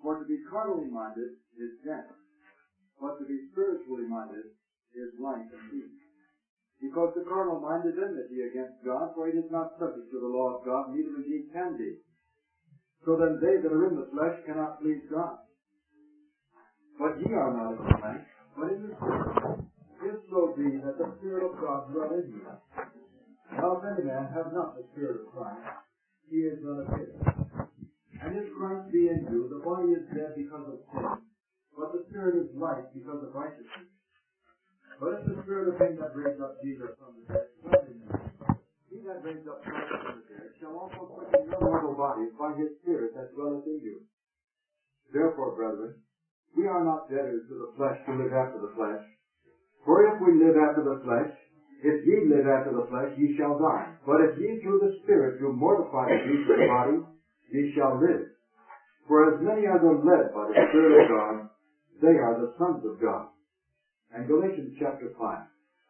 For to be carnally minded is death, but to be spiritually minded is life and peace. Because the carnal mind is enmity against God, for it is not subject to the law of God, neither indeed can be. So then they that are in the flesh cannot please God. But ye are not in the flesh, but in the Spirit, if so be that the Spirit of God dwell in you. Now if any man have not the Spirit of Christ, he is none of his. And if Christ be in you, the body is dead because of sin, but the Spirit is life because of righteousness. But if the Spirit of him that raised up Jesus from the dead dwell in you, he that raised up Christ from the dead shall also quicken your mortal bodies by his Spirit that dwelleth in you. Therefore, brethren, we are not debtors to the flesh to live after the flesh. For if we live after the flesh, if ye live after the flesh, ye shall die. But if ye through the Spirit do mortify the deeds of the body, ye shall live. For as many as are led by the Spirit of God, they are the sons of God. And Galatians chapter 5.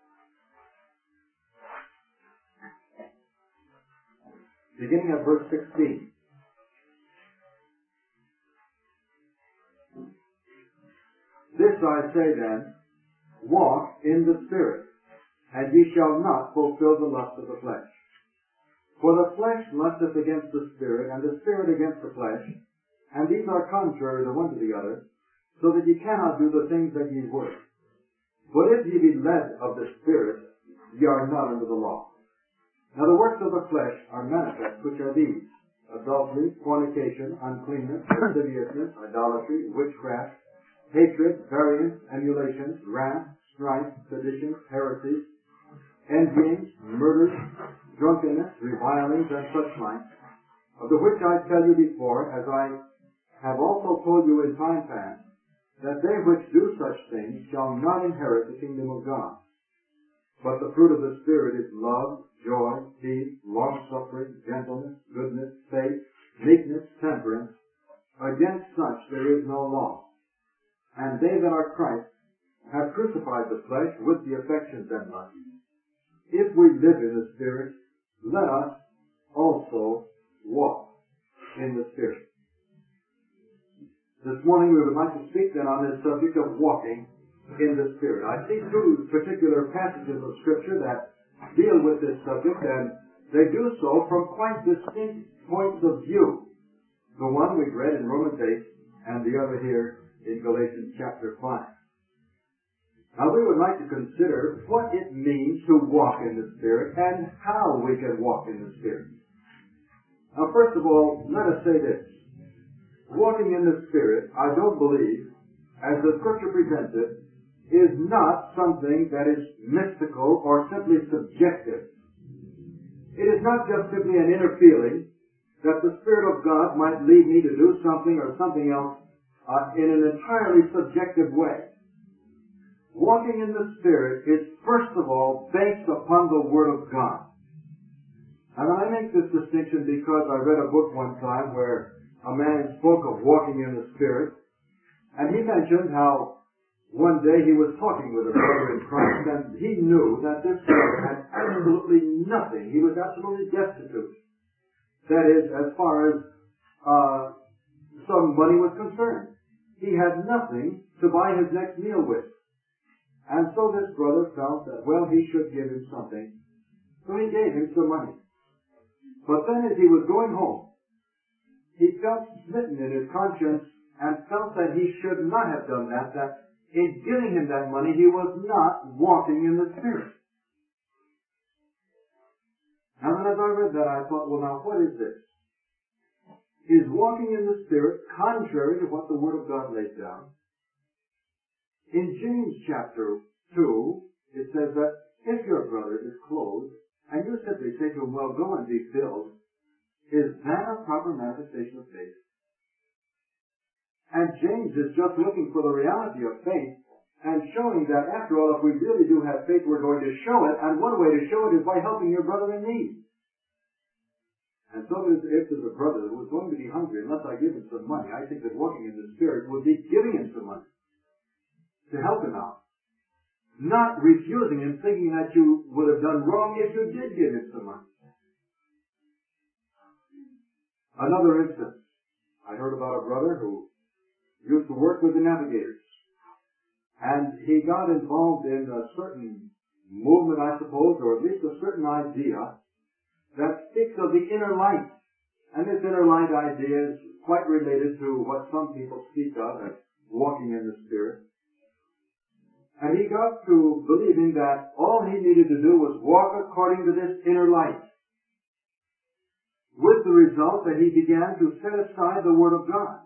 Beginning at verse 16. This I say then, walk in the Spirit, and ye shall not fulfill the lust of the flesh. For the flesh lusteth against the Spirit, and the Spirit against the flesh, and these are contrary the one to the other, so that ye cannot do the things that ye would. But if ye be led of the Spirit, ye are not under the law. Now the works of the flesh are manifest, which are these: adultery, fornication, uncleanness, lasciviousness, idolatry, witchcraft, hatred, variance, emulations, wrath, strife, seditions, heresies, envyings, murders, drunkenness, revilings, and such like, of the which I tell you before, as I have also told you in time past, that they which do such things shall not inherit the kingdom of God. But the fruit of the Spirit is love, joy, peace, long-suffering, gentleness, goodness, faith, meekness, temperance. Against such there is no law. And they that are Christ have crucified the flesh with the affections and lusts. If we live in the Spirit, let us also walk in the Spirit. This morning we would like to speak then on this subject of walking in the Spirit. I see two particular passages of Scripture that deal with this subject, and they do so from quite distinct points of view. The one we've read in Romans 8, and the other here in Galatians chapter 5. Now we would like to consider what it means to walk in the Spirit and how we can walk in the Spirit. Now first of all, let us say this. Walking in the Spirit, I don't believe, as the Scripture presents it, is not something that is mystical or simply subjective. It is not just simply an inner feeling that the Spirit of God might lead me to do something or something else in an entirely subjective way. Walking in the Spirit is first of all based upon the Word of God. And I make this distinction because I read a book one time where a man spoke of walking in the Spirit, and he mentioned how one day he was talking with a brother in Christ, and he knew that this brother had absolutely nothing. He was absolutely destitute. That is, as far as some money was concerned. He had nothing to buy his next meal with. And so this brother felt that, well, he should give him something. So he gave him some money. But then as he was going home, he felt smitten in his conscience and felt that he should not have done that, that in giving him that money, he was not walking in the Spirit. And then as I read that, I thought, well, now, what is this? Is walking in the Spirit contrary to what the Word of God lays down? In James chapter 2, it says that if your brother is clothed, and you simply say to him, well, go and be filled, is that a proper manifestation of faith? And James is just looking for the reality of faith and showing that, after all, if we really do have faith, we're going to show it, and one way to show it is by helping your brother in need. And so if there's a brother who is going to be hungry, unless I give him some money, I think that walking in the Spirit would be giving him some money to help him out. Not refusing him, thinking that you would have done wrong if you did give him some money. Another instance, I heard about a brother who used to work with the navigators. And he got involved in a certain movement, I suppose, or at least a certain idea that speaks of the inner light. And this inner light idea is quite related to what some people speak of as walking in the Spirit. And he got to believing that all he needed to do was walk according to this inner light, with the result that he began to set aside the Word of God.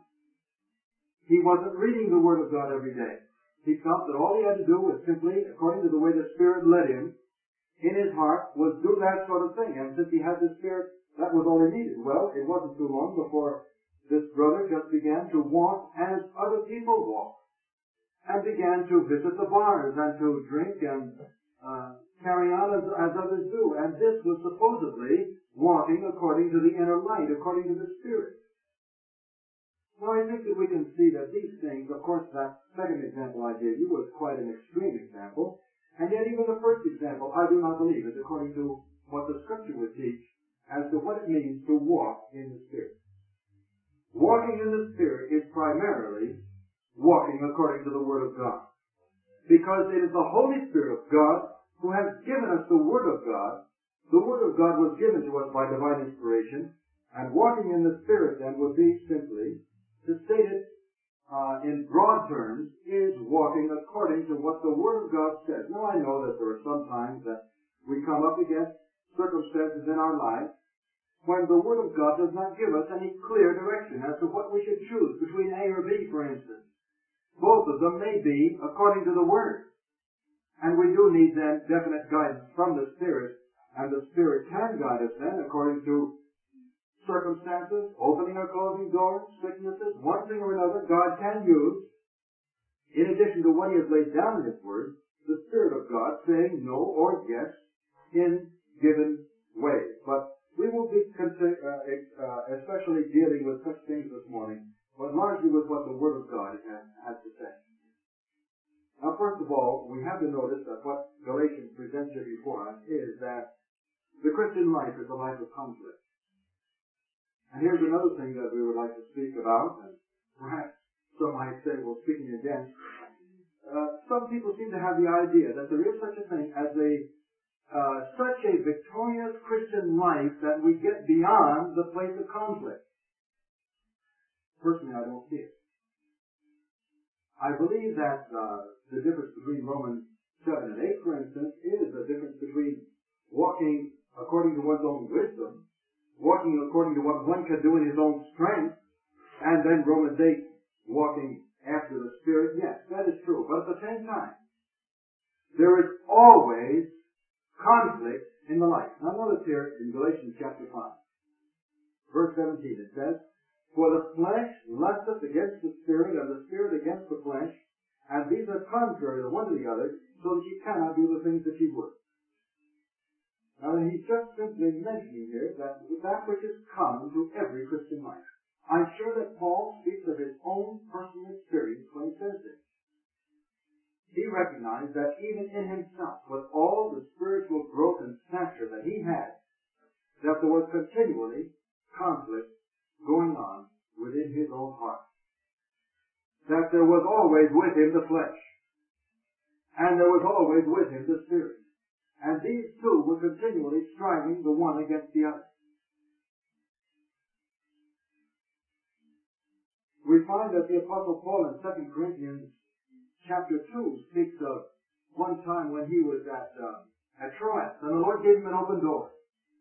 He wasn't reading the Word of God every day. He felt that all he had to do was simply, according to the way the Spirit led him, in his heart, was do that sort of thing. And since he had the Spirit, that was all he needed. Well, it wasn't too long before this brother just began to walk as other people walk, and began to visit the bars and to drink and carry on as others do. And this was supposedly walking according to the inner light, according to the Spirit. Well, I think that we can see that these things, of course, that second example I gave you was quite an extreme example, and yet even the first example, I do not believe, is according to what the Scripture would teach as to what it means to walk in the Spirit. Walking in the Spirit is primarily walking according to the Word of God, because it is the Holy Spirit of God who has given us the Word of God. The Word of God was given to us by divine inspiration, and walking in the Spirit then would be simply, to state it in broad terms, is walking according to what the Word of God says. Now, I know that there are some times that we come up against circumstances in our lives when the Word of God does not give us any clear direction as to what we should choose between A or B, for instance. Both of them may be according to the Word. And we do need then definite guidance from the Spirit, and the Spirit can guide us then according to circumstances, opening or closing doors, sicknesses, one thing or another. God can use, in addition to what He has laid down in His Word, the Spirit of God saying no or yes in given ways. But we will be especially dealing with such things this morning, but largely with what the Word of God has to say. Now, first of all, we have to notice that what Galatians presents here before us is that the Christian life is a life of conflict. And here's another thing that we would like to speak about, and perhaps some might say, well, speaking against. Some people seem to have the idea that there is such a thing as such a victorious Christian life that we get beyond the place of conflict. Personally, I don't see it. I believe that the difference between Romans 7 and 8, for instance, is the difference between walking according to one's own wisdom, walking according to what one can do in his own strength, and then Romans 8, walking after the Spirit. Yes, that is true. But at the same time, there is always conflict in the life. Now notice here in Galatians chapter 5, verse 17, it says, "For the flesh lusteth against the Spirit, and the Spirit against the flesh, and these are contrary the one to the other, so that ye cannot do the things that ye would." Now, he's just simply mentioning here that which is common to every Christian life. I'm sure that Paul speaks of his own personal experience when he says this. He recognized that even in himself, with all the spiritual growth and stature that he had, that there was continually conflict going on within his own heart. That there was always with him the flesh, and there was always with him the Spirit. And these two were continually striving the one against the other. We find that the Apostle Paul in 2 Corinthians chapter 2 speaks of one time when he was at Troas, and the Lord gave him an open door.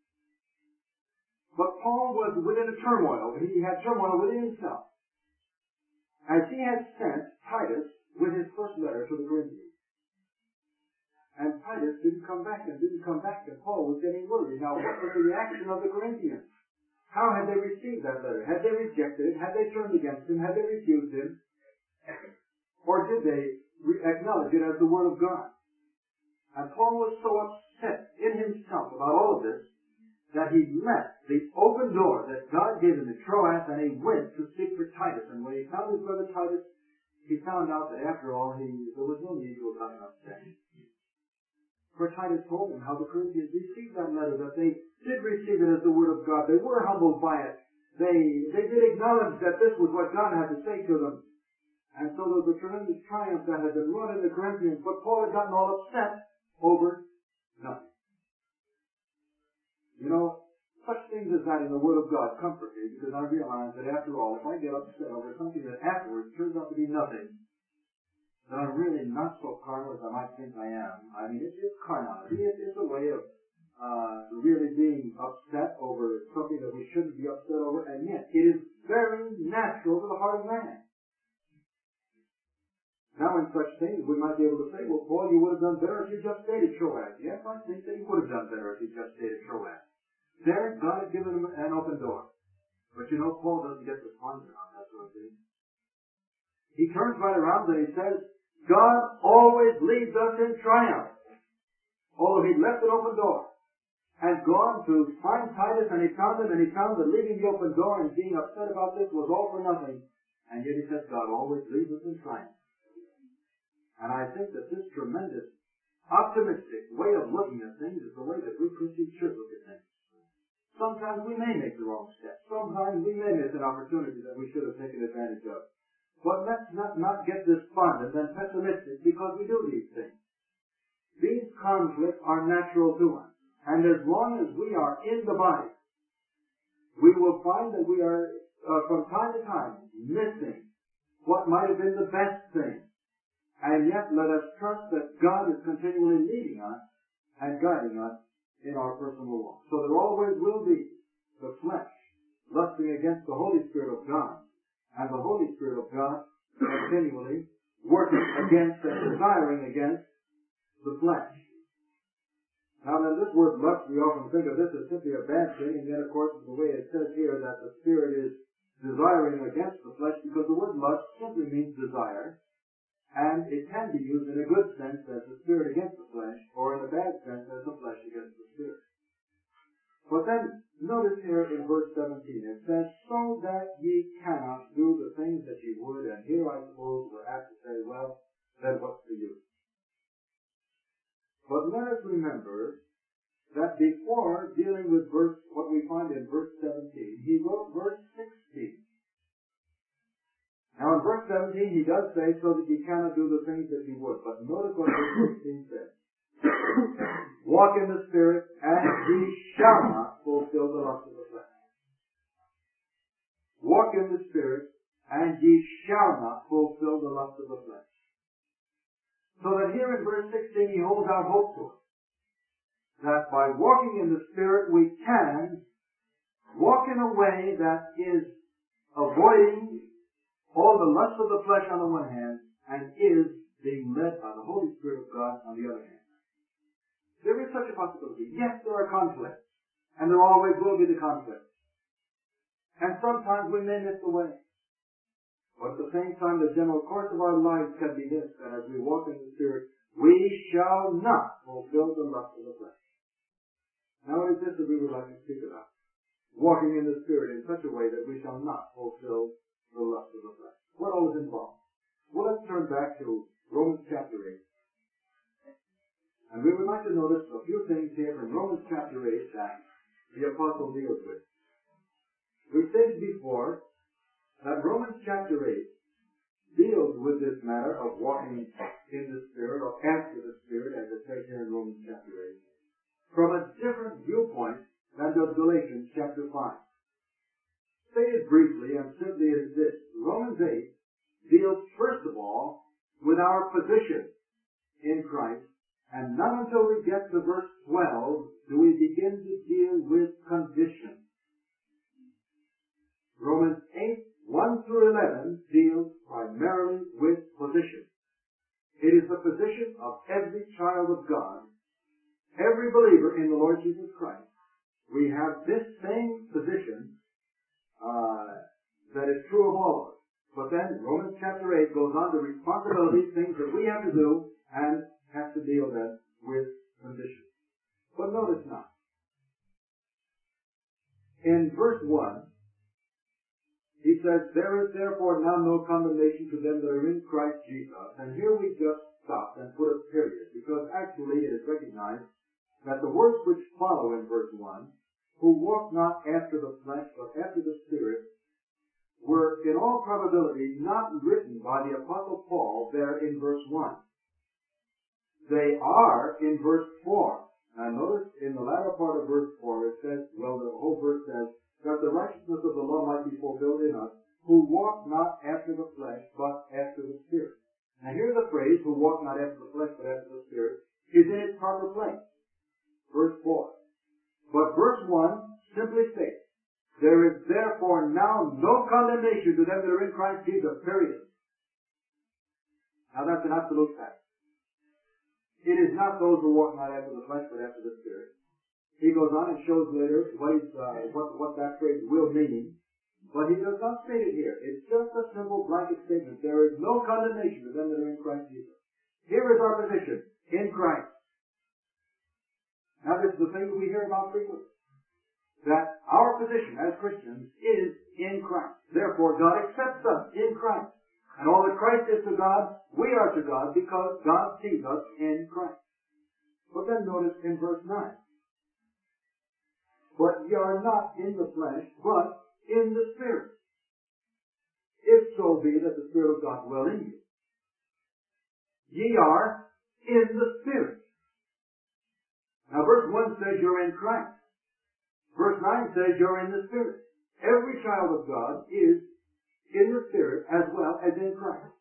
But Paul was within a turmoil. He had turmoil within himself, as he had sent Titus with his first letter to the Corinthians. And Titus didn't come back, and Paul was getting worried. Now, what was the reaction of the Corinthians? How had they received that letter? Had they rejected it? Had they turned against him? Had they refused him? Or did they acknowledge it as the Word of God? And Paul was so upset in himself about all of this that he left the open door that God gave him in Troas, and he went to seek for Titus. And when he found his brother Titus, he found out that after all, there was no need to have gotten upset. For Titus told him how the Corinthians received that letter, that they did receive it as the Word of God. They were humbled by it. They did acknowledge that this was what God had to say to them. And so there was a tremendous triumph that had been wrought in the Corinthians, but Paul had gotten all upset over nothing. You know, such things as that in the Word of God comfort me, because I realize that after all, if I get upset over something that afterwards turns out to be nothing, then I'm really not so carnal as I might think I am. I mean, it's carnality. It's a way of really being upset over something that we shouldn't be upset over, and yet it is very natural to the heart of man. Now, in such things, we might be able to say, well, Paul, you would have done better if you just stayed at Troas. Yes, I think that he would have done better if he just stayed at Troas. There, God had given him an open door. But you know, Paul doesn't get responded on that sort of thing. He turns right around and he says, God always leads us in triumph. Although he'd left an open door and gone to find Titus, and he found him, and he found that leaving the open door and being upset about this was all for nothing. And yet he says, God always leads us in triumph. And I think that this tremendous, optimistic way of looking at things is the way that we Christians should look at things. Sometimes we may make the wrong step. Sometimes we may miss an opportunity that we should have taken advantage of. But let's not get despondent and pessimistic because we do these things. These conflicts are natural to us. And as long as we are in the body, we will find that we are, from time to time, missing what might have been the best thing. And yet, let us trust that God is continually leading us and guiding us in our personal walk. So there always will be the flesh lusting against the Holy Spirit of God, and the Holy Spirit of God continually working against and desiring against the flesh. Now then, this word lust, we often think of this as simply a bad thing, and yet, of course, the way it says here that the Spirit is desiring against the flesh, because the word lust simply means desire. And it can be used in a good sense as the spirit against the flesh, or in a bad sense as the flesh against the spirit. But then, notice here in verse 17, it says, so that ye cannot do the things that ye would, and here I suppose we're apt to say, well, then what's the use? But let us remember that before dealing with what we find in verse 17, he wrote verse 16. Now in verse 17 he does say, so that ye cannot do the things that ye would. But notice what verse 16 says. Walk in the Spirit, and ye shall not fulfill the lust of the flesh. Walk in the Spirit, and ye shall not fulfill the lust of the flesh. So that here in verse 16 he holds out hope to us. That by walking in the Spirit we can walk in a way that is avoiding all the lust of the flesh on the one hand, and is being led by the Holy Spirit of God on the other hand. There is such a possibility. Yes, there are conflicts, and there always will be the conflicts. And sometimes we may miss the way. But at the same time, the general course of our lives can be this, that as we walk in the Spirit, we shall not fulfill the lust of the flesh. Now it is this that we would like to speak about. Walking in the Spirit in such a way that we shall not fulfill the lust of the flesh. What all is involved? Well, let's turn back to Romans chapter 8. And we would like to notice a few things here from Romans chapter 8 that the Apostle deals with. We've stated before that Romans chapter 8 deals with this matter of walking in the Spirit, or after the Spirit, as it says here in Romans chapter 8, from a different viewpoint than does Galatians chapter 5. Stated briefly and simply as this, Romans 8 deals first of all with our position in Christ, and not until we get to verse 12 do we begin to deal with condition. Romans 8, 1 through 11 deals primarily with position. It is the position of every child of God, every believer in the Lord Jesus Christ. We have this same position that is true of all of us. But then Romans chapter 8 goes on to responsibilities, things that we have to do, and has to deal then with conditions. But notice now, in verse 1, he says, there is therefore now no condemnation to them that are in Christ Jesus. And here we just stop and put a period, because actually it is recognized that the words which follow in verse 1, who walk not after the flesh, but after the Spirit, were in all probability not written by the Apostle Paul there in verse 1. They are in verse 4. Now notice in the latter part of verse 4 it says, well, the whole verse says, that the righteousness of the law might be fulfilled in us, who walk not after the flesh, but after the Spirit. Now here the phrase, who walk not after the flesh, but after the Spirit, is in its proper place. Verse 4. But verse 1 simply states, there is therefore now no condemnation to them that are in Christ Jesus, period. Now that's an absolute fact. It is not those who walk not after the flesh, but after the Spirit. He goes on and shows later what that phrase will mean, but he does not state it here. It's just a simple blanket statement. There is no condemnation to them that are in Christ Jesus. Here is our position, in Christ. Now this is the thing that we hear about frequently, that our position as Christians is in Christ. Therefore, God accepts us in Christ. And all that Christ is to God, we are to God because God sees us in Christ. But then notice in verse 9. But ye are not in the flesh, but in the Spirit. If so be that the Spirit of God dwell in you. Ye are in the Spirit. Now verse 1 says you're in Christ. Verse 9 says you're in the Spirit. Every child of God is in the Spirit as well as in Christ.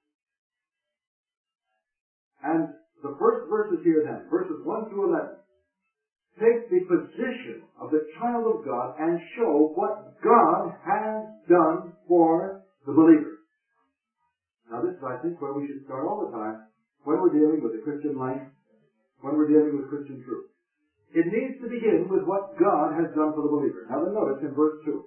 And the first verses here then, verses 1 through 11, take the position of the child of God and show what God has done for the believer. Now this is, I think, where we should start all the time when we're dealing with the Christian life, when we're dealing with Christian truth. It needs to begin with what God has done for the believer. Now then notice in verse 2.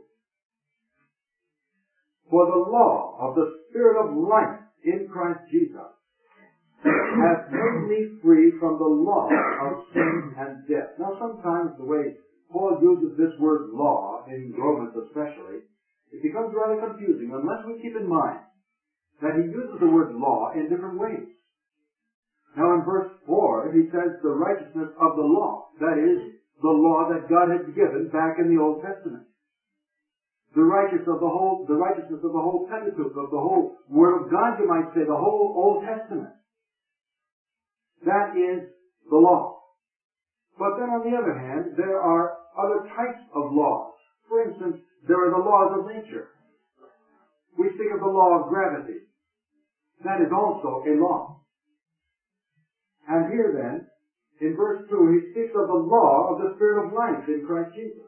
For the law of the Spirit of life in Christ Jesus hath made me free from the law of sin and death. Now sometimes the way Paul uses this word law, in Romans especially, it becomes rather confusing unless we keep in mind that he uses the word law in different ways. Now in verse 4, he says the righteousness of the law. That is, the law that God had given back in the Old Testament. The righteousness of the whole Pentateuch, of the whole Word of God, you might say, the whole Old Testament. That is the law. But then on the other hand, there are other types of laws. For instance, there are the laws of nature. We speak of the law of gravity. That is also a law. And here then, in verse 2, he speaks of the law of the Spirit of life in Christ Jesus.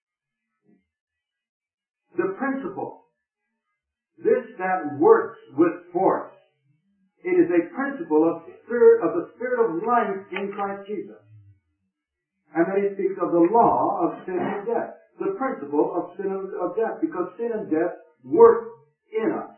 The principle, this that works with force, it is a principle of the Spirit of life in Christ Jesus. And then he speaks of the law of sin and death, the principle of sin and of death, because sin and death work in us.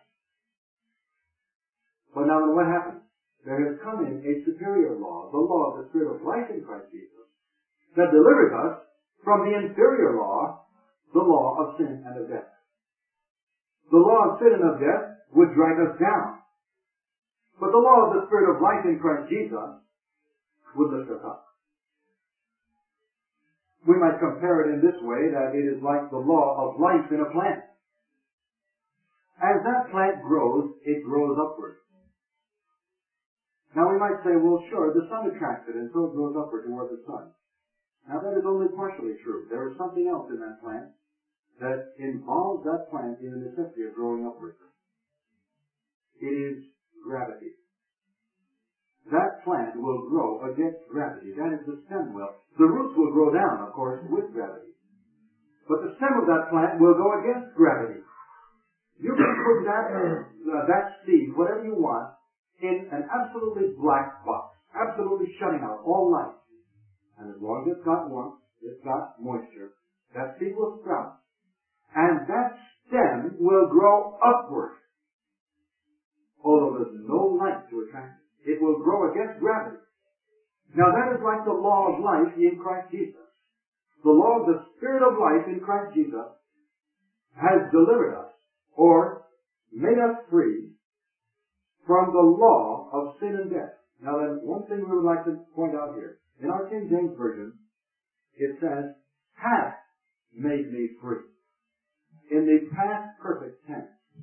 But now what happens? There has come in a superior law, the law of the Spirit of life in Christ Jesus, that delivers us from the inferior law, the law of sin and of death. The law of sin and of death would drag us down. But the law of the Spirit of life in Christ Jesus would lift us up. We might compare it in this way, that it is like the law of life in a plant. As that plant grows, it grows upward. Now we might say, well sure, the sun attracts it and so it grows upward toward the sun. Now that is only partially true. There is something else in that plant that involves that plant in the necessity of growing upward. It is gravity. That plant will grow against gravity. That is the stem will. The roots will grow down, of course, with gravity. But the stem of that plant will go against gravity. You can put that seed, whatever you want, in an absolutely black box, absolutely shutting out all light. And as long as it's got warmth, it's got moisture, that seed will sprout. And that stem will grow upward. Although there's no light to attract it. It will grow against gravity. Now that is like the law of life in Christ Jesus. The law of the Spirit of life in Christ Jesus has delivered us, or made us free, from the law of sin and death. Now then, one thing we would like to point out here. In our King James Version, it says, hath made me free. In the past perfect tense.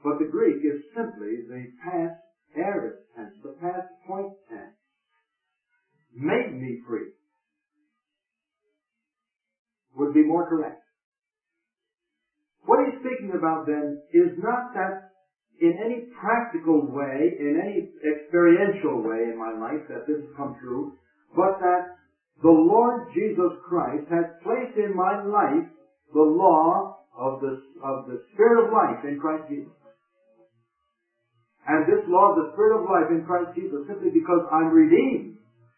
But the Greek is simply the past aorist tense, the past point tense. Made me free would be more correct. What he's speaking about then is not that in any practical way, in any experiential way in my life that this has come true, but that the Lord Jesus Christ has placed in my life the law of the Spirit of life in Christ Jesus. And this law of the Spirit of life in Christ Jesus, simply because I'm redeemed,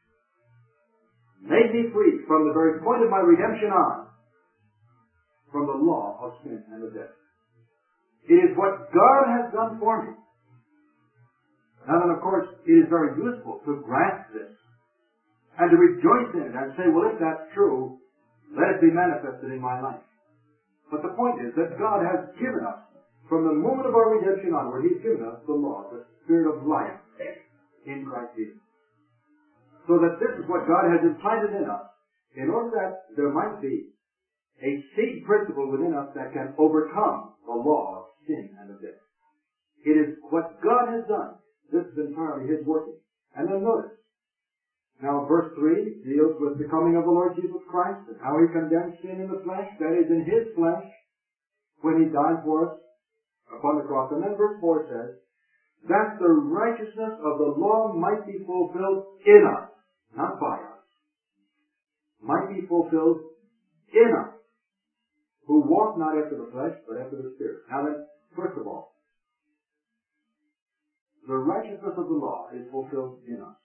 made me free from the very point of my redemption on, from the law of sin and of death. It is what God has done for me. Now then, of course, it is very useful to grasp this and to rejoice in it and say, well, if that's true, let it be manifested in my life. But the point is that God has given us, from the moment of our redemption onward, He's given us the law, the Spirit of life in Christ Jesus. So that this is what God has implanted in us, in order that there might be a seed principle within us that can overcome the law of sin and of death. It is what God has done. This is entirely His working. And then notice, now verse 3 deals with the coming of the Lord Jesus Christ and how He condemned sin in the flesh, that is, in His flesh, when He died for us upon the cross. And then verse 4 says, that the righteousness of the law might be fulfilled in us, not by us, might be fulfilled in us, who walk not after the flesh, but after the Spirit. Now then, first of all, the righteousness of the law is fulfilled in us.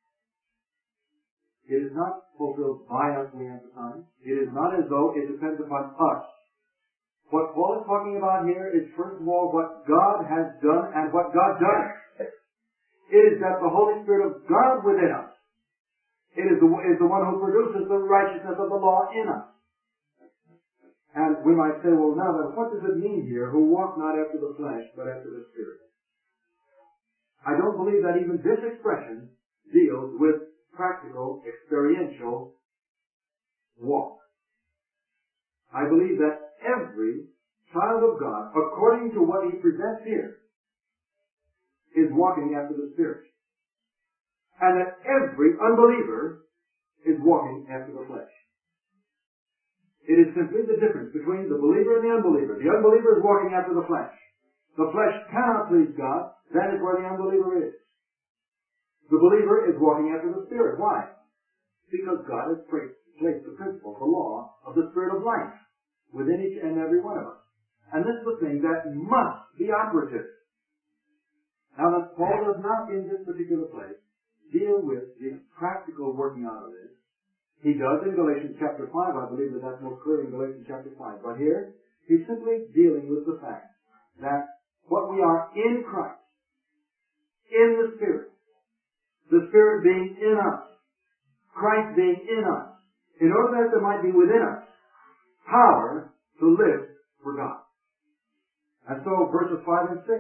It is not fulfilled by us, we emphasize. It is not as though it depends upon us. What Paul is talking about here is, first of all, what God has done and what God does. It is that the Holy Spirit of God within us is the one who produces the righteousness of the law in us. And we might say, well, now then, what does it mean here, who walk not after the flesh, but after the Spirit? I don't believe that even this expression deals with practical, experiential walk. I believe that every child of God, according to what he presents here, is walking after the Spirit. And that every unbeliever is walking after the flesh. It is simply the difference between the believer and the unbeliever. The unbeliever is walking after the flesh. The flesh cannot please God. That is where the unbeliever is. The believer is walking after the Spirit. Why? Because God has placed the principle, the law of the Spirit of life within each and every one of us. And this is the thing that must be operative. Now that Paul does not in this particular place deal with the practical working out of this. He does in Galatians chapter 5. I believe that that's most clear in Galatians chapter 5. But here, he's simply dealing with the fact that what we are in Christ, in the Spirit being in us, Christ being in us, in order that there might be within us power to live for God. And so verses 5 and 6.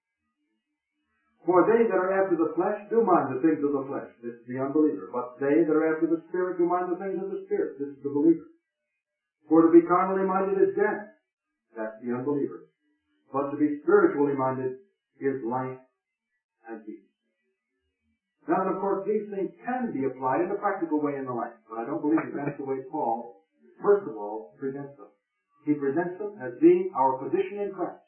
For they that are after the flesh do mind the things of the flesh. This is the unbeliever. But they that are after the Spirit do mind the things of the Spirit. This is the believer. For to be carnally minded is death. That's the unbeliever. But to be spiritually minded is life and peace. Now, and of course, these things can be applied in a practical way in the life. But I don't believe that that's the way Paul, first of all, presents them. He presents them as being our position in Christ.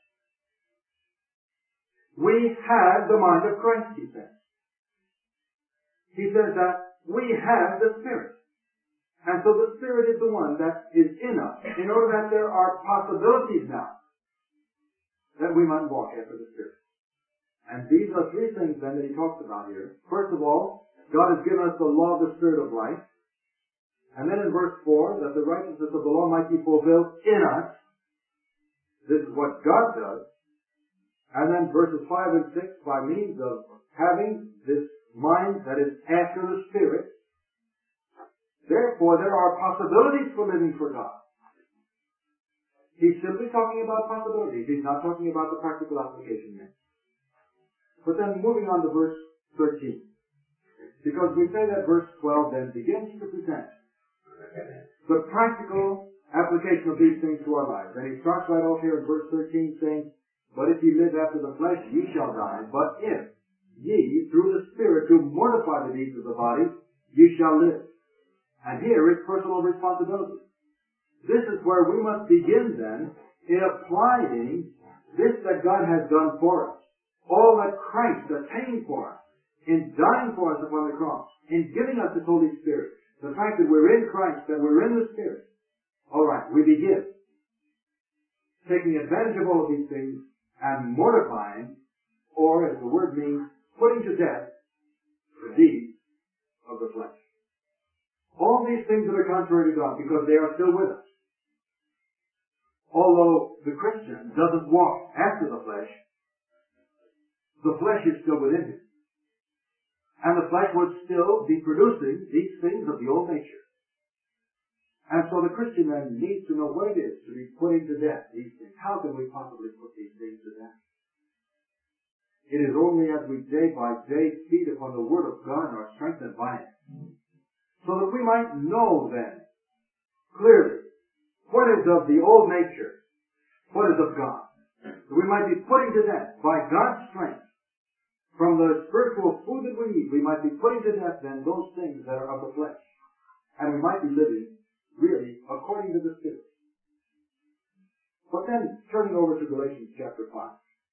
We have the mind of Christ, he says. He says that we have the Spirit. And so the Spirit is the one that is in us, in order that there are possibilities now that we might walk after the Spirit. And these are three things then that he talks about here. First of all, God has given us the law of the Spirit of life. And then in verse 4, that the righteousness of the law might be fulfilled in us. This is what God does. And then verses 5 and 6, by means of having this mind that is after the Spirit, therefore there are possibilities for living for God. He's simply talking about possibilities. He's not talking about the practical application yet. But then moving on to verse 13. Because we say that verse 12 then begins to present the practical application of these things to our lives. And he starts right off here in verse 13 saying, But if ye live after the flesh, ye shall die. But if ye, through the Spirit, do mortify the deeds of the body, ye shall live. And here is personal responsibility. This is where we must begin then in applying this that God has done for us. All that Christ attained for us, in dying for us upon the cross, in giving us His Holy Spirit, the fact that we're in Christ, that we're in the Spirit. All right, we begin taking advantage of all of these things and mortifying, or as the word means, putting to death the deeds of the flesh. All these things that are contrary to God, because they are still with us. Although the Christian doesn't walk after the flesh is still within him. And the flesh would still be producing these things of the old nature. And so the Christian then needs to know what it is to be putting to death these things. How can we possibly put these things to death? It is only as we day by day feed upon the Word of God and are strengthened by it, so that we might know then clearly what is of the old nature, what is of God. That we might be putting to death by God's strength. From the spiritual food that we eat, we might be putting to death then those things that are of the flesh. And we might be living really according to the Spirit. But then, turning over to Galatians chapter 5.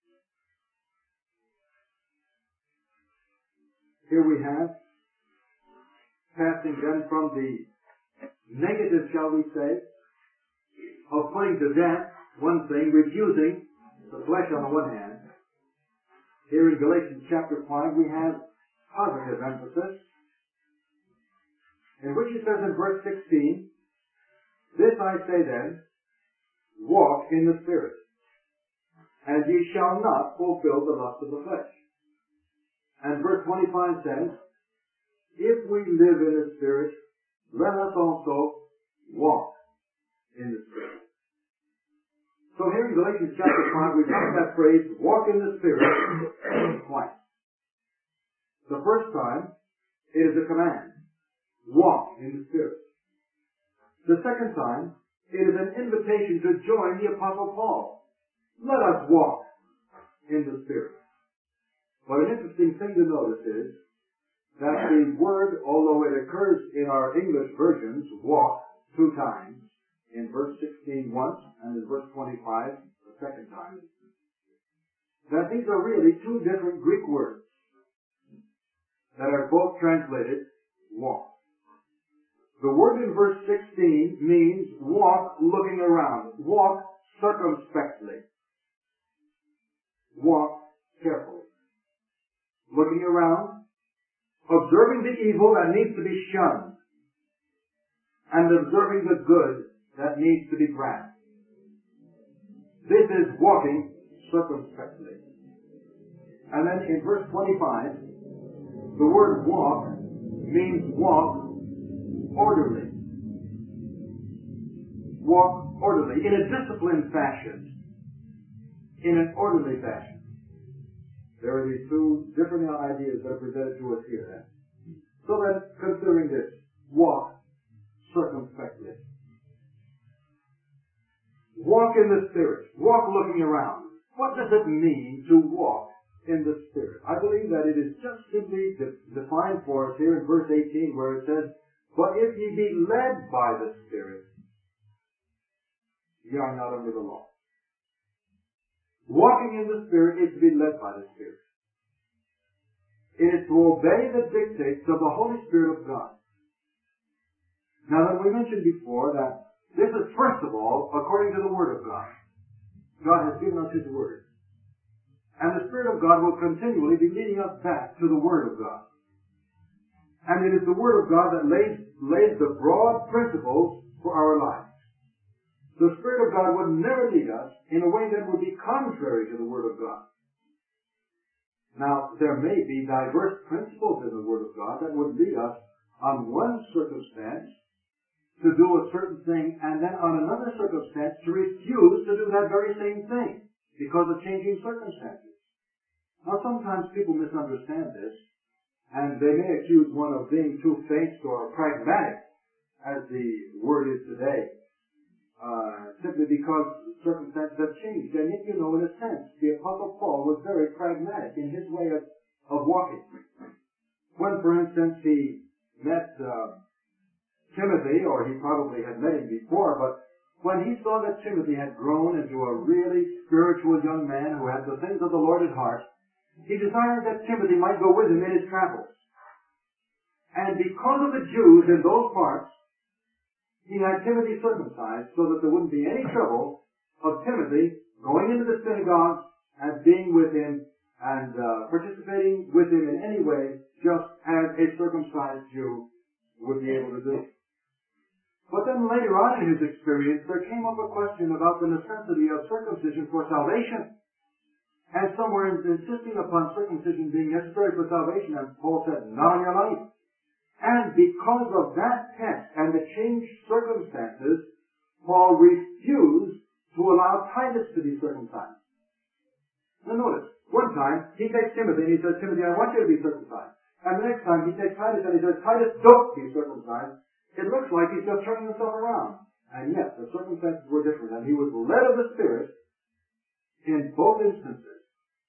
Here we have, passing then from the negative, shall we say, of putting to death one thing, refusing the flesh on the one hand. Here in Galatians chapter 5 we have positive emphasis, in which it says in verse 16, "This I say then, walk in the Spirit, and ye shall not fulfill the lust of the flesh." And verse 25 says, "If we live in the Spirit, let us also walk in the Spirit." So here in Galatians chapter 5, we find that phrase, walk in the Spirit, twice. The first time, it is a command. Walk in the Spirit. The second time, it is an invitation to join the Apostle Paul. Let us walk in the Spirit. But an interesting thing to notice is that the word, although it occurs in our English versions, walk, 2 times, in verse 16 once, and in verse 25 the second time, that these are really 2 different Greek words that are both translated walk. The word in verse 16 means walk looking around, walk circumspectly, walk carefully, looking around, observing the evil that needs to be shunned, and observing the good that needs to be grasped. This is walking circumspectly. And then in verse 25, the word walk means walk orderly. Walk orderly, in a disciplined fashion, in an orderly fashion. There are these 2 different ideas that are presented to us here then. So then, considering this, walk circumspectly. Walk in the Spirit. Walk looking around. What does it mean to walk in the Spirit? I believe that it is just simply defined for us here in verse 18 where it says, "But if ye be led by the Spirit, ye are not under the law." Walking in the Spirit is to be led by the Spirit. It is to obey the dictates of the Holy Spirit of God. Now then, we mentioned before that this is first of all according to the Word of God. God has given us His Word. And the Spirit of God will continually be leading us back to the Word of God. And it is the Word of God that lays the broad principles for our lives. The Spirit of God would never lead us in a way that would be contrary to the Word of God. Now, there may be diverse principles in the Word of God that would lead us on one circumstance to do a certain thing, and then on another circumstance to refuse to do that very same thing because of changing circumstances. Now, sometimes people misunderstand this, and they may accuse one of being two-faced or pragmatic, as the word is today. simply because circumstances have changed. And yet, in a sense, the Apostle Paul was very pragmatic in his way of walking. When, for instance, he met Timothy, or he probably had met him before, but when he saw that Timothy had grown into a really spiritual young man who had the things of the Lord at heart, he desired that Timothy might go with him in his travels. And because of the Jews in those parts, he had Timothy circumcised so that there wouldn't be any trouble of Timothy going into the synagogue and being with him and participating with him in any way, just as a circumcised Jew would be able to do. But then later on in his experience, there came up a question about the necessity of circumcision for salvation. And some were insisting upon circumcision being necessary for salvation, and Paul said, not on your life. And because of that text and the changed circumstances, Paul refused to allow Titus to be circumcised. Now notice, one time he takes Timothy and he says, Timothy, I want you to be circumcised. And the next time he takes Titus and he says, Titus, don't be circumcised. It looks like he's just turning himself around. And yet, the circumstances were different, and he was led of the Spirit in both instances.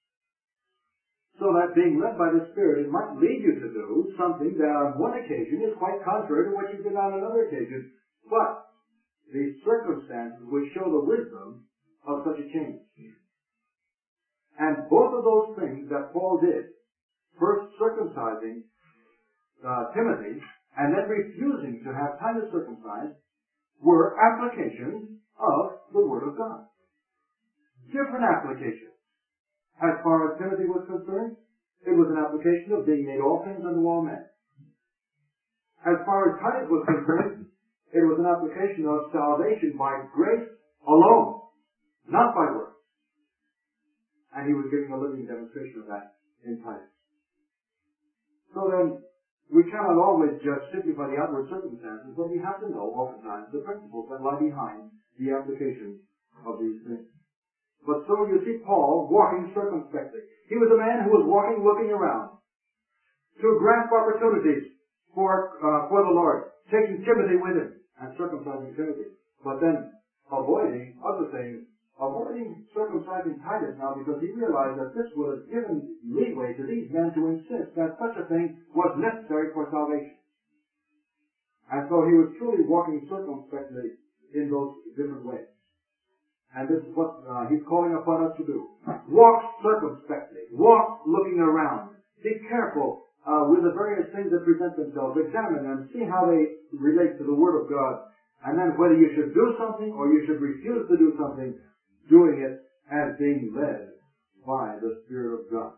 So that being led by the Spirit, it might lead you to do something that on one occasion is quite contrary to what you did on another occasion. But the circumstances would show the wisdom of such a change. And both of those things that Paul did, first circumcising Timothy, and then refusing to have Titus circumcised, were applications of the Word of God. Different applications. As far as Timothy was concerned, it was an application of being made all things unto all men. As far as Titus was concerned, it was an application of salvation by grace alone, not by works. And he was giving a living demonstration of that in Titus. So then, we cannot always judge simply by the outward circumstances, but we have to know, oftentimes, the principles that lie behind the application of these things. But so you see Paul walking circumspectly. He was a man who was walking, looking around to grasp opportunities for the Lord, taking Timothy with him and circumcising Timothy. But then avoiding other things, avoiding circumcising Titus now, because he realized that this would have given leeway to these men to insist that such a thing was necessary for salvation. And so he was truly walking circumspectly in those different ways. And this is what he's calling upon us to do. Walk circumspectly. Walk looking around. Be careful with the various things that present themselves. Examine them. See how they relate to the Word of God. And then whether you should do something or you should refuse to do something, doing it as being led by the Spirit of God.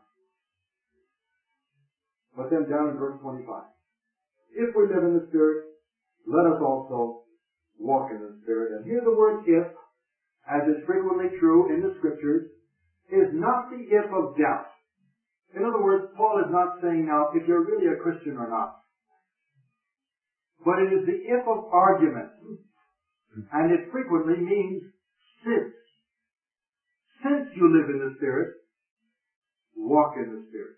But then down in verse 25. If we live in the Spirit, let us also walk in the Spirit. And here the word if, as is frequently true in the Scriptures, is not the if of doubt. In other words, Paul is not saying now if you're really a Christian or not. But it is the if of argument. And it frequently means since. Since you live in the Spirit, walk in the Spirit.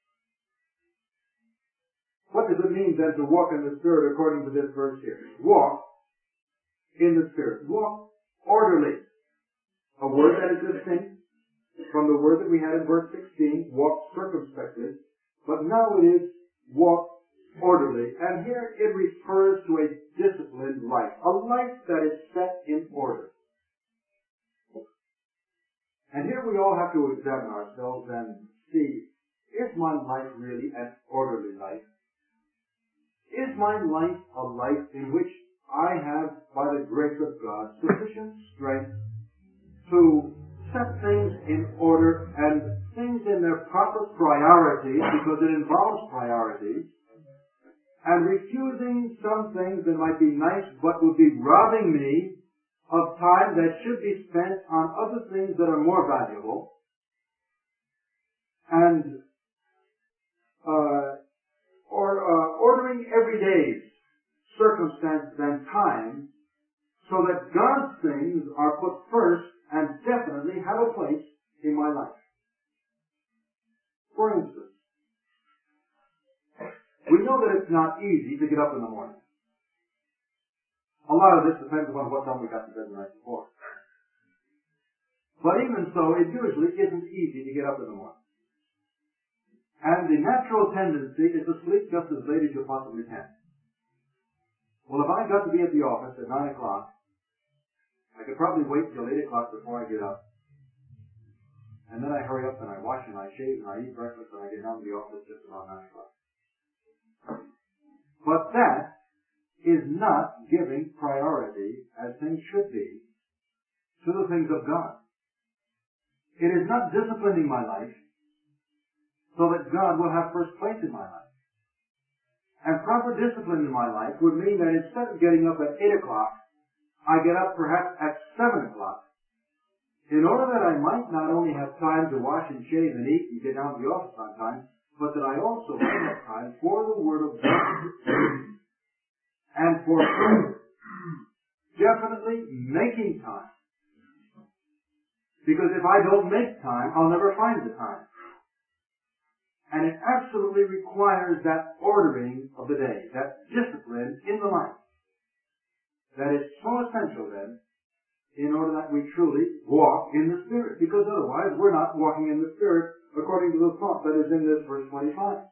What does it mean then to walk in the Spirit according to this verse here? Walk in the Spirit. Walk orderly. A word that is distinct from the word that we had in verse 16, walk circumspectly. But now it is walk orderly. And here it refers to a disciplined life. A life that is set in order. And here we all have to examine ourselves and see, is my life really an orderly life? Is my life a life in which I have, by the grace of God, sufficient strength to set things in order and things in their proper priorities, because it involves priorities, and refusing some things that might be nice but would be robbing me of time that should be spent on other things that are more valuable, and ordering every day's circumstances and time so that God's things are put first and definitely have a place in my life. For instance, we know that it's not easy to get up in the morning. A lot of this depends upon what time we got to bed the night before. But even so, it usually isn't easy to get up in the morning. And the natural tendency is to sleep just as late as you possibly can. Well, if I got to be at the office at 9 o'clock, I could probably wait until 8 o'clock before I get up. And then I hurry up and I wash and I shave and I eat breakfast and I get down to the office just about 9 o'clock. But that is not giving priority, as things should be, to the things of God. It is not disciplining my life so that God will have first place in my life. And proper discipline in my life would mean that instead of getting up at 8 o'clock, I get up perhaps at 7 o'clock, in order that I might not only have time to wash and shave and eat and get down to the office on time, but that I also might have time for the Word of God and for prayer. Definitely making time. Because if I don't make time, I'll never find the time. And it absolutely requires that ordering of the day, that discipline in the life. That is so essential then, in order that we truly walk in the Spirit. Because otherwise, we're not walking in the Spirit according to the thought that is in this verse 25.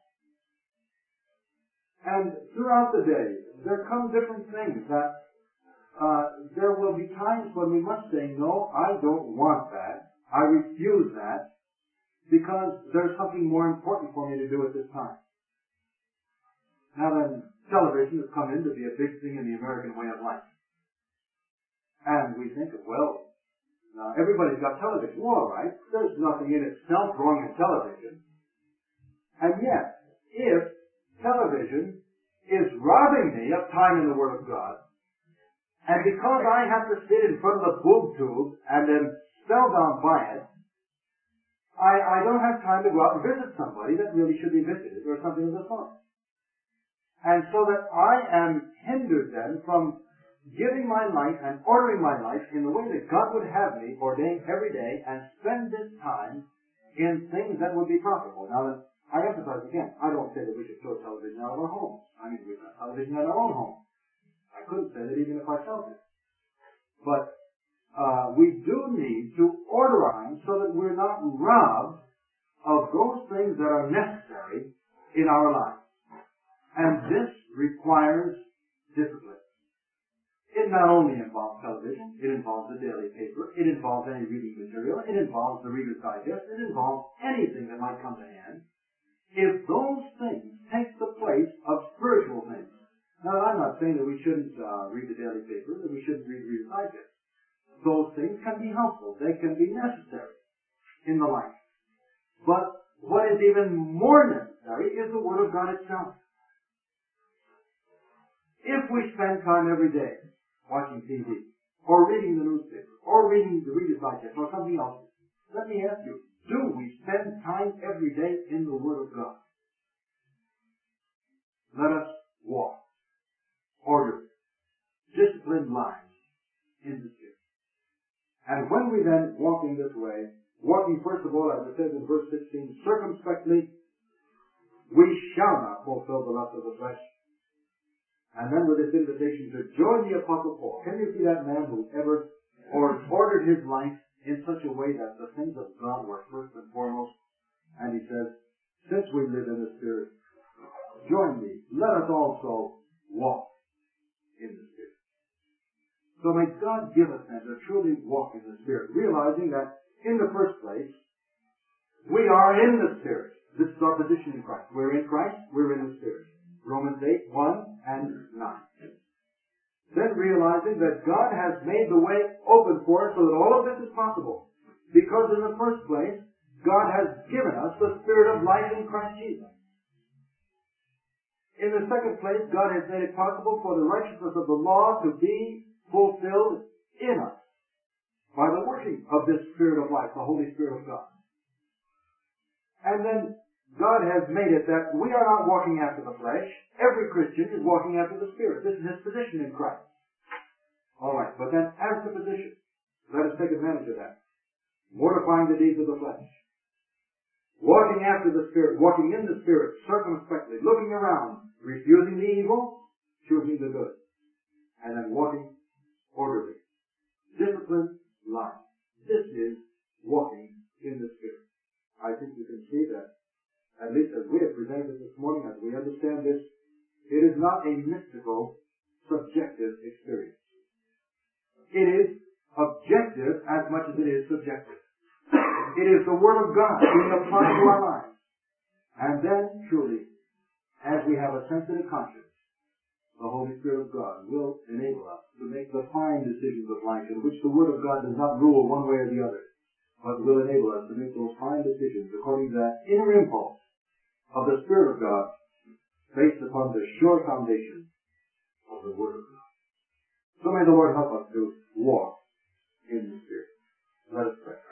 And throughout the day, there come different things that there will be times when we must say, no, I don't want that. I refuse that because there's something more important for me to do at this time. Now then, television has come in to be a big thing in the American way of life. And we think, well, now everybody's got television. Well, all right, there's nothing in itself wrong in television. And yet, if television is robbing me of time in the Word of God, and because I have to sit in front of the boob tube and am spellbound by it, I don't have time to go out and visit somebody that really should be visited or something of the sort. And so that I am hindered then from giving my life and ordering my life in the way that God would have me ordain every day and spend this time in things that would be profitable. Now, I emphasize again, I don't say that we should throw television out of our homes. I mean, we've got television in our own home. I couldn't say that even if I felt it. But we do need to order our time so that we're not robbed of those things that are necessary in our lives. And this requires discipline. It not only involves television, it involves the daily paper, it involves any reading material, it involves the Reader's Digest, it involves anything that might come to hand. If those things take the place of spiritual things. Now, I'm not saying that we shouldn't read the daily paper, that we shouldn't read Reader's Digest. Those things can be helpful. They can be necessary in the life. But what is even more necessary is the Word of God itself. If we spend time every day watching TV, or reading the newspaper, or reading the Reader's Digest, or something else, let me ask you, do we spend time every day in the Word of God? Let us walk, order, disciplined lives in the Spirit. And when we then walk in this way, walking first of all, as it says in verse 16, circumspectly, we shall not fulfill the lust of the flesh. And then with this invitation to join the Apostle Paul. Can you see that man who ever ordered his life in such a way that the things of God were first and foremost? And he says, since we live in the Spirit, join me. Let us also walk in the Spirit. So may God give us then to truly walk in the Spirit, realizing that in the first place, we are in the Spirit. This is our position in Christ. We're in Christ, we're in the Spirit. Romans 8, 1 and 9. Then realizing that God has made the way open for us so that all of this is possible. Because in the first place, God has given us the Spirit of life in Christ Jesus. In the second place, God has made it possible for the righteousness of the law to be fulfilled in us by the working of this Spirit of life, the Holy Spirit of God. And then God has made it that we are not walking after the flesh. Every Christian is walking after the Spirit. This is his position in Christ. All right, but then as the position, let us take advantage of that. Mortifying the deeds of the flesh. Walking after the Spirit, walking in the Spirit, circumspectly, looking around, refusing the evil, choosing the good. and then walking orderly. Disciplined life. This is walking in the Spirit. I think you can see that, at least as we have presented it this morning, as we understand this, it is not a mystical, subjective experience. It is objective as much as it is subjective. It is the Word of God being applied to our lives. And then, truly, as we have a sensitive conscience, the Holy Spirit of God will enable us to make the fine decisions of life in which the Word of God does not rule one way or the other, but will enable us to make those fine decisions according to that inner impulse of the Spirit of God based upon the sure foundation of the Word of God. So may the Lord help us to walk in the Spirit. Let us pray.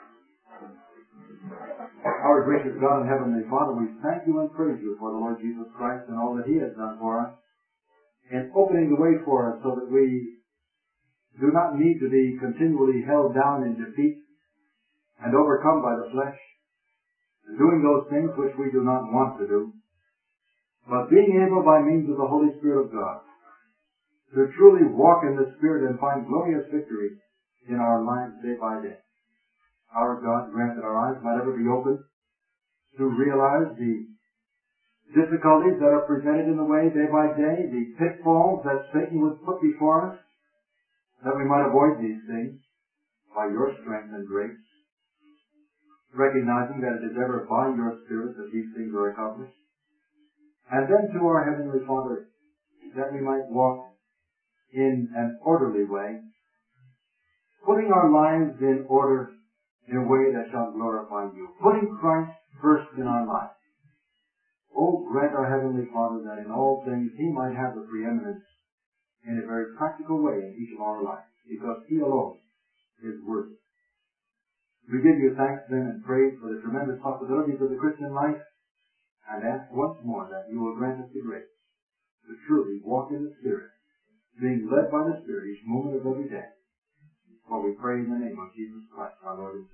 Our gracious God and Heavenly Father, we thank you and praise you for the Lord Jesus Christ and all that He has done for us in opening the way for us so that we do not need to be continually held down in defeat and overcome by the flesh and doing those things which we do not want to do, but being able by means of the Holy Spirit of God to truly walk in the Spirit and find glorious victory in our lives day by day. Our God, grant that our eyes might ever be opened to realize the difficulties that are presented in the way day by day, the pitfalls that Satan would put before us, that we might avoid these things by your strength and grace, recognizing that it is ever by your Spirit that these things are accomplished. And then to our Heavenly Father, that we might walk in an orderly way, putting our lives in order in a way that shall glorify you, putting Christ first in our lives. Oh, grant our Heavenly Father that in all things He might have the preeminence in a very practical way in each of our lives, because He alone is worthy. We give you thanks then and praise for the tremendous possibilities of the Christian life, and ask once more that you will grant us the grace to truly walk in the Spirit, being led by the Spirit each moment of every day. For we pray in the name of Jesus Christ, our Lord and Savior.